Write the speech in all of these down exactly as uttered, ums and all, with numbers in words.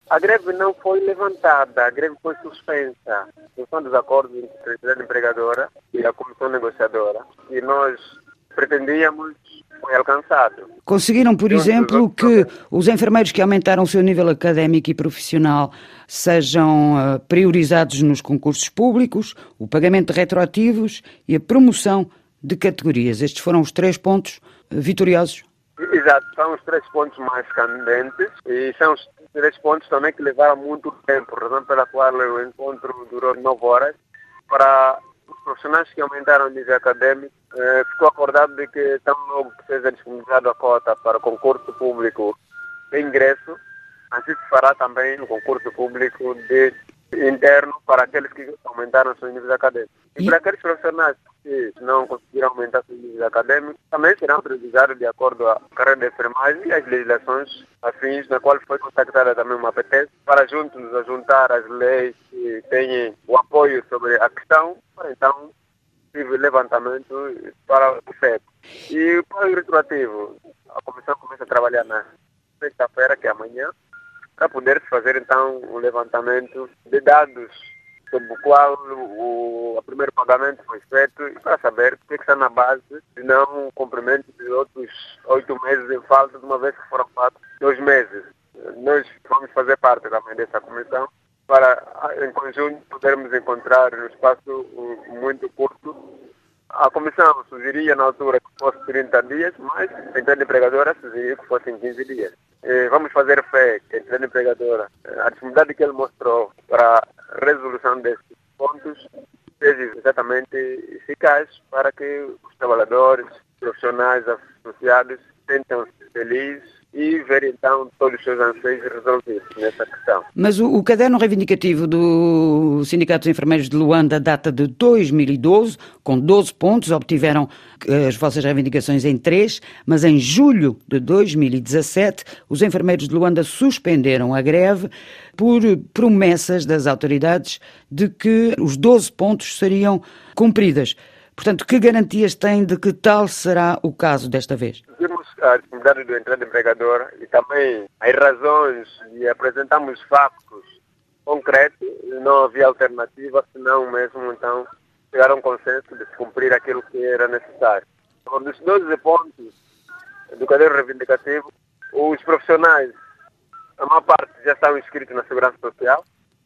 A greve não foi levantada, a greve foi suspensa. São dos acordos entre a entidade empregadora e a comissão negociadora. E nós pretendíamos, foi alcançado. Conseguiram, por exemplo, que os enfermeiros que aumentaram o seu nível académico e profissional sejam uh, priorizados nos concursos públicos, o pagamento de retroativos e a promoção de categorias. Estes foram os três pontos vitoriosos? Exato, são os três pontos mais candentes e são os três pontos também que levaram muito tempo, razão pela qual o encontro durou nove horas. Para os profissionais que aumentaram o nível académico, eh, ficou acordado de que tão logo que seja disponibilizado a cota para o concurso público de ingresso, assim se fará também o concurso público de interno para aqueles que aumentaram seus níveis académicos. E, e para aqueles profissionais que não conseguiram aumentar seus níveis académicos, também serão priorizados de acordo com a carreira de enfermagem e as legislações afins, na qual foi contactada também uma P T S, para juntos nos juntar às leis que têm o apoio sobre a questão, para então tive levantamento para o F E P. E para o retroativo, a comissão começa a trabalhar na sexta-feira, que é amanhã, para poder fazer então um levantamento de dados sobre o qual o, o primeiro pagamento foi feito e para saber o que está na base de não cumprimento de outros oito meses em falta, de uma vez que foram feitos dois meses. Nós vamos fazer parte também dessa comissão para, em conjunto, podermos encontrar um espaço muito curto. A comissão sugeria na altura que fosse trinta dias, mas a entidade empregadora sugeria que fossem quinze dias. E vamos fazer fé que a entidade empregadora, a disponibilidade que ele mostrou para a resolução desses pontos, seja exatamente eficaz para que os trabalhadores, profissionais, associados, sintam-se felizes e ver então todos os seus anseios resolvidos nessa questão. Mas o, o caderno reivindicativo do Sindicato dos Enfermeiros de Luanda data de dois mil e doze, com doze pontos, obtiveram as vossas reivindicações em três, mas em julho de dois mil e dezassete os enfermeiros de Luanda suspenderam a greve por promessas das autoridades de que os doze pontos seriam cumpridas. Portanto, que garantias tem de que tal será o caso desta vez? Vimos a disponibilidade do entrada empregador e também as razões e apresentamos factos concretos. Não havia alternativa, senão mesmo então chegar a um consenso de se cumprir aquilo que era necessário. Dos doze pontos do caderno reivindicativo, os profissionais, a maior parte já estão inscritos na Segurança Social,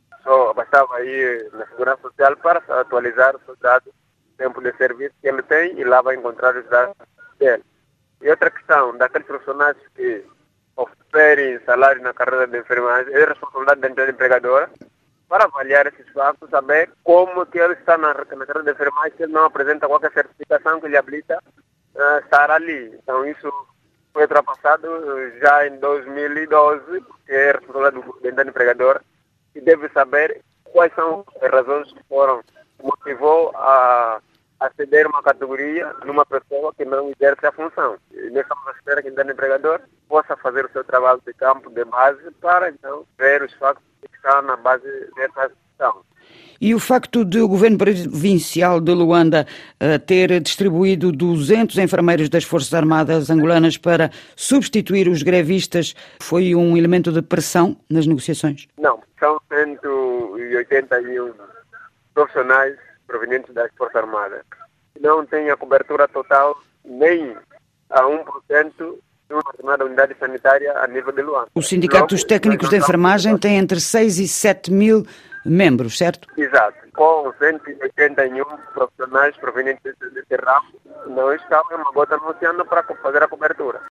só bastava ir na Segurança Social para atualizar os seus dados, tempo de serviço que ele tem e lá vai encontrar os dados dele. E outra questão, daqueles profissionais que oferem salário na carreira de enfermagem, é responsabilidade da entidade empregadora para avaliar esses fatos, saber como que ele está na, na carreira de enfermagem, se ele não apresenta qualquer certificação que lhe habilita a uh, estar ali. Então isso foi ultrapassado já em dois mil e doze, porque é responsabilidade da entidade empregadora e deve saber quais são as razões que foram, motivou a aceder uma categoria numa pessoa que não exerce a função. E nós estamos à espera que o entidade empregador possa fazer o seu trabalho de campo, de base, para então ver os factos que estão na base dessa questão. E o facto de o Governo Provincial de Luanda uh, ter distribuído duzentos enfermeiros das Forças Armadas angolanas para substituir os grevistas foi um elemento de pressão nas negociações? Não, são cento e oitenta e um profissionais provenientes das Forças Armadas. Não tem a cobertura total nem a um por cento de uma determinada unidade sanitária a nível de Luanda. O Sindicato dos Técnicos de Enfermagem tem entre seis e sete mil membros, certo? Exato. Com cento e oitenta e um profissionais provenientes desse ramo, não estão em uma gota no oceano para fazer a cobertura.